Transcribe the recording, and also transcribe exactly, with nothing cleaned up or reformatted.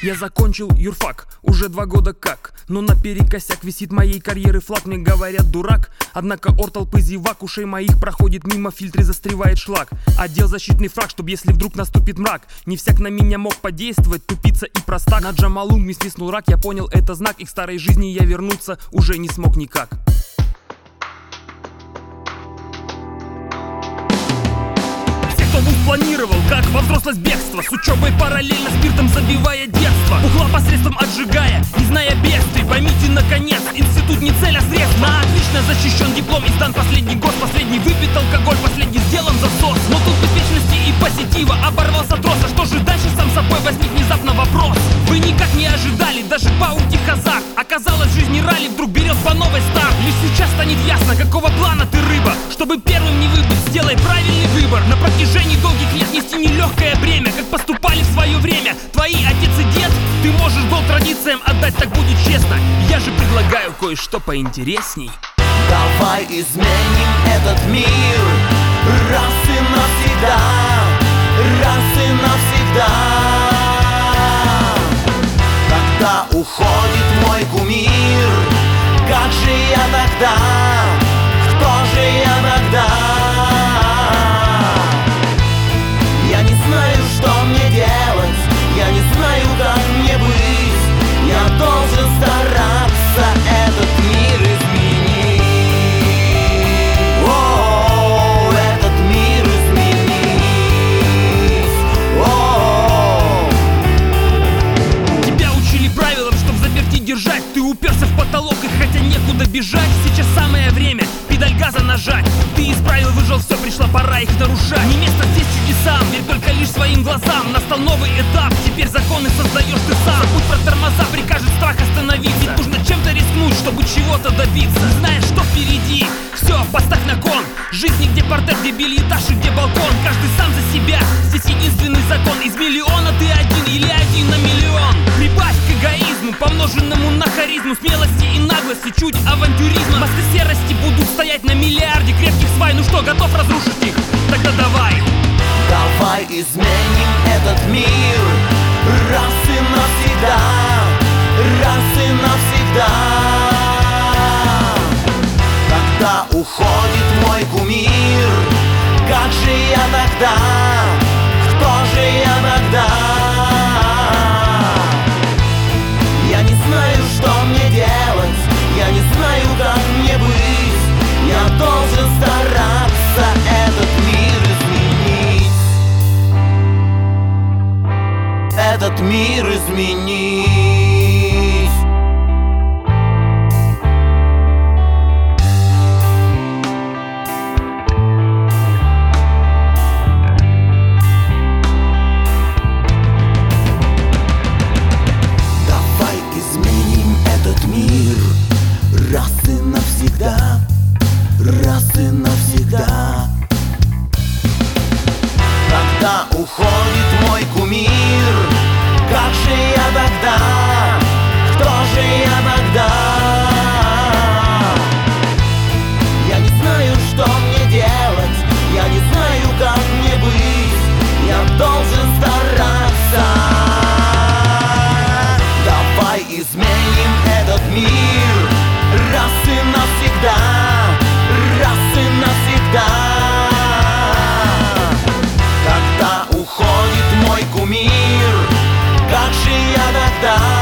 Я закончил юрфак, уже два года как, но наперекосяк висит моей карьеры флаг. Мне говорят дурак, однако ор толпы зевак ушей моих проходит мимо, в фильтре застревает шлак. Одел защитный фраг, чтоб если вдруг наступит мрак, не всяк на меня мог подействовать, тупица и простак. На Джамалунгме свистнул рак, я понял, это знак, и к старой жизни я вернуться уже не смог никак. Кто вуз планировал, как во взрослость бегство, с учебой параллельно спиртом забивая детство, бухла посредством отжигая, не зная бедствий. Поймите наконец, институт не цель, а средство. На отлично защищен диплом и сдан последний год. Последний выпит алкоголь, последний сделан засос. Но тут беспечности и позитива оборвался трос. А что же дальше, сам собой возник внезапно вопрос. Вы никак не ожидали, даже пауки хазард. Оказалось, в жизни ралли вдруг берет по новой старт. Лишь сейчас станет ясно, какого плана ты рыба. Чтобы первым не выбыть, сделай правильный выбор. На протяжении долгих лет нести нелегкое бремя, как поступали в свое время твои отец и дед. Ты можешь долг традициям отдать, так будет честно. Я же предлагаю кое-что поинтересней. Давай изменим этот мир раз и навсегда, раз и навсегда. Когда уходит мой кумир, как же я тогда, кто же я тогда? Я не знаю, что мне делать, я не знаю, как мне быть. Я должен стараться этот мир изменить. О, этот мир изменить. О. Тебя учили правилам, чтоб заперти держать. Ты уперся в потолок, и хотя некуда бежать, сейчас самое время педаль газа нажать. Ты из правил выжил все, пришла пора их нарушать. Не место здесь чудесам, верь только лишь своим глазам. Настал новый этап, теперь законы создаешь ты сам. Забудь про тормоза, прикажет страх остановиться. Ведь нужно чем-то рискнуть, чтобы чего-то добиться. Знаешь, что впереди, все, поставь на кон. Жизни, где портрет, где бельетаж и где балкон. Каждый сам за себя, здесь единственный закон. Из миллиона ты один или один на миллион. Прибавь к эгоизму, помноженному на харизму, смелости и наглости, чуть авантюризма. Мосты серости будут стоять на миллиарде крепких свай. Ну что, готов разрушить их? Тогда давай. Давай изменим этот мир раз и навсегда, раз и навсегда. Когда уходит мой кумир, как же я тогда, кто же я тогда? Я не знаю, что мне делать, я не знаю, как мне быть. Я должен стараться этот мир изменить. Этот мир изменить. Давай изменим этот мир раз и навсегда, раз и навсегда. Когда уходит мой кумир, как же я тогда, кто же я тогда? Я не знаю, что мне делать, я не знаю, как мне быть. Я должен стараться. Давай изменим этот мир раз и навсегда, раз и навсегда. Когда уходит мой кумир, как же я тогда?